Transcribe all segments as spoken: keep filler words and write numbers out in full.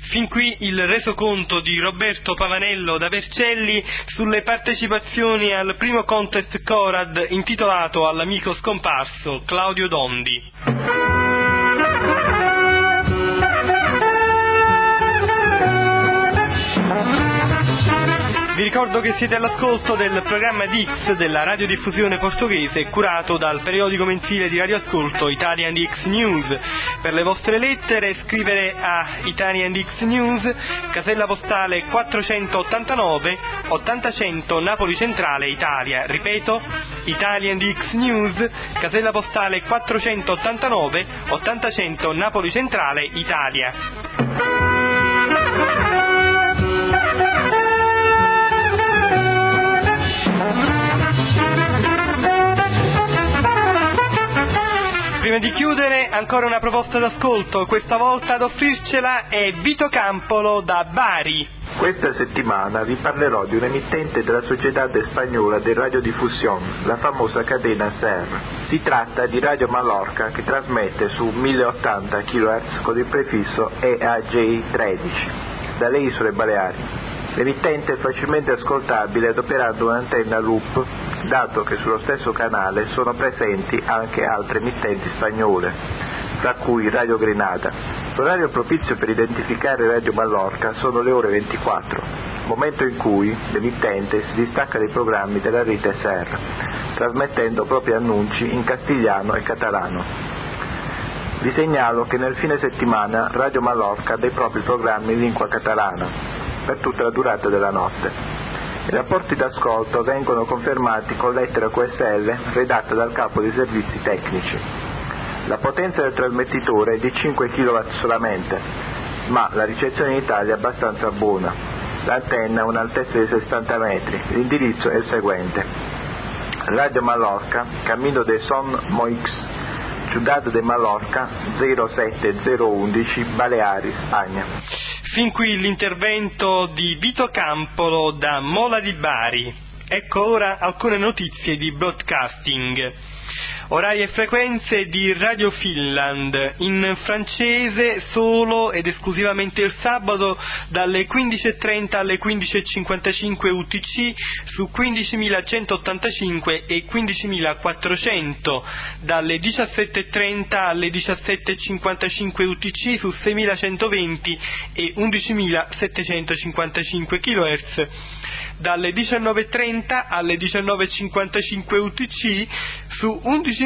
Fin qui il resoconto di Roberto Pavanello da Vercelli sulle partecipazioni al primo contest Corad intitolato all'amico scomparso Claudio Dondi. Vi ricordo che siete all'ascolto del programma D X della radiodiffusione portoghese curato dal periodico mensile di radioascolto Italian D X News. Per le vostre lettere scrivere a Italian D X News, casella postale quattrocentottantanove ottantacento Napoli Centrale, Italia. Ripeto, Italian D X News, casella postale quattrocentottantanove ottantacento Napoli Centrale, Italia. Prima di chiudere, ancora una proposta d'ascolto, questa volta ad offrircela è Vito Campolo da Bari. Questa settimana vi parlerò di un emittente della Società Spagnola de Radiodifusión, la famosa cadena S E R. Si tratta di Radio Mallorca, che trasmette su mille ottanta chilohertz con il prefisso E A J tredici dalle isole Baleari. L'emittente è facilmente ascoltabile adoperando un'antenna loop, dato che sullo stesso canale sono presenti anche altre emittenti spagnole, tra cui Radio Grenada. L'orario propizio per identificare Radio Mallorca sono le ore ventiquattro, momento in cui l'emittente si distacca dai programmi della rete S E R, trasmettendo propri annunci in castigliano e catalano. Vi segnalo che nel fine settimana Radio Mallorca ha dei propri programmi in lingua catalana, per tutta la durata della notte. I rapporti d'ascolto vengono confermati con lettera Q S L redatta dal capo dei servizi tecnici. La potenza del trasmettitore è di cinque chilowatt solamente, ma la ricezione in Italia è abbastanza buona. L'antenna ha un'altezza di sessanta metri. L'indirizzo è il seguente: Radio Mallorca, Camino de Son Moix, Ciudad de Mallorca, zero sette zero undici, Baleari, Spagna. Fin qui l'intervento di Vito Campolo da Mola di Bari. Ecco ora alcune notizie di broadcasting. Orari e frequenze di Radio Finland, in francese solo ed esclusivamente il sabato dalle quindici e trenta alle quindici e cinquantacinque U T C su quindicimilacentottantacinque e quindicimilaquattrocento, dalle diciassette e trenta alle diciassette e cinquantacinque U T C su seimilacentoventi e undicimilasettecentocinquantacinque chilohertz, dalle diciannove e trenta alle diciannove e cinquantacinque U T C su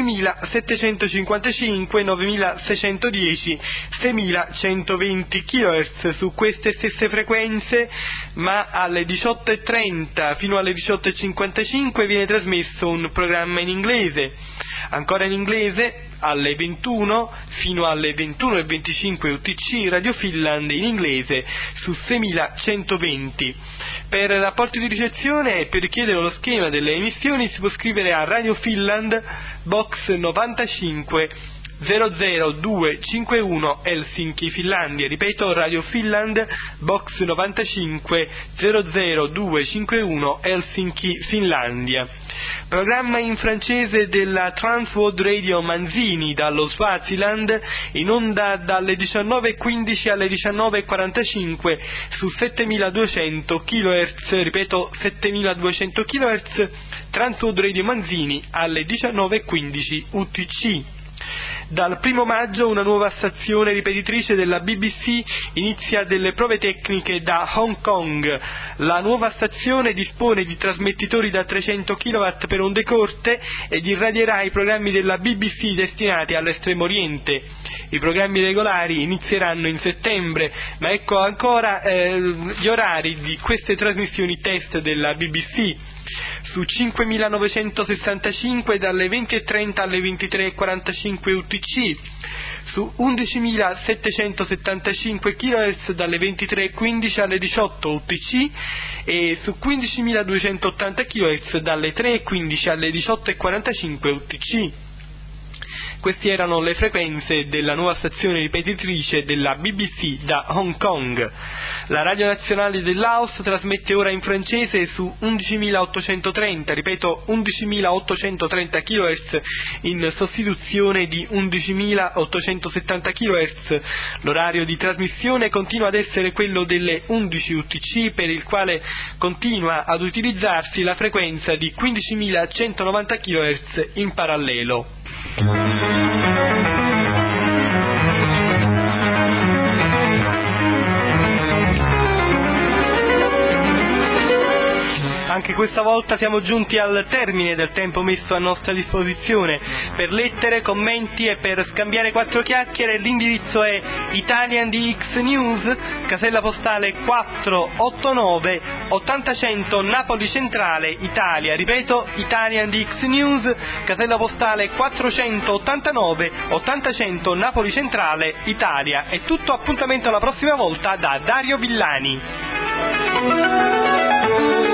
undicimilasettecentocinquantacinque, novemilaseicentodieci, seimilacentoventi chilohertz. Su queste stesse frequenze, ma alle diciotto e trenta fino alle diciotto e cinquantacinque viene trasmesso un programma in inglese. Ancora in inglese, alle ventuno fino alle ventuno e venticinque U T C, Radio Finland in inglese su seimilacentoventi. Per rapporti di ricezione e per richiedere lo schema delle emissioni si può scrivere a Radio Finland, box novantacinque zero zero due cinque uno, Helsinki, Finlandia. Ripeto, Radio Finland, box novantacinque zero zero due cinque uno, Helsinki, Finlandia. Programma in francese della Transworld Radio Manzini dallo Swaziland, in onda dalle diciannove e quindici alle diciannove e quarantacinque su settemiladuecento chilohertz. Ripeto, settemiladuecento chilohertz. Transworld Radio Manzini alle diciannove e quindici U T C. Dal primo maggio una nuova stazione ripetitrice della B B C inizia delle prove tecniche da Hong Kong. La nuova stazione dispone di trasmettitori da trecento chilowatt per onde corte ed irradierà i programmi della B B C destinati all'Estremo Oriente. I programmi regolari inizieranno in settembre, ma ecco ancora eh, gli orari di queste trasmissioni test della B B C. Su cinquemilanovecentosessantacinque dalle venti e trenta alle ventitré e quarantacinque U T C, su undicimilasettecentosettantacinque chilohertz dalle ventitré e quindici alle diciotto U T C e su quindicimiladuecentottanta chilohertz dalle tre e quindici alle diciotto e quarantacinque U T C. Queste erano le frequenze della nuova stazione ripetitrice della B B C da Hong Kong. La Radio Nazionale del Laos trasmette ora in francese su undicimilaottocentotrenta, ripeto undicimilaottocentotrenta chilohertz in sostituzione di undicimilaottocentosettanta chilohertz. L'orario di trasmissione continua ad essere quello delle undici U T C, per il quale continua ad utilizzarsi la frequenza di quindicimilacentonovanta chilohertz in parallelo. Anche questa volta siamo giunti al termine del tempo messo a nostra disposizione. Per lettere, commenti e per scambiare quattro chiacchiere l'indirizzo è Italian D X News, casella postale quattrocentottantanove ottantacento Napoli Centrale, Italia. Ripeto, Italian D X News, casella postale quattrocentottantanove ottantacento Napoli Centrale, Italia. È tutto, appuntamento alla prossima volta da Dario Villani.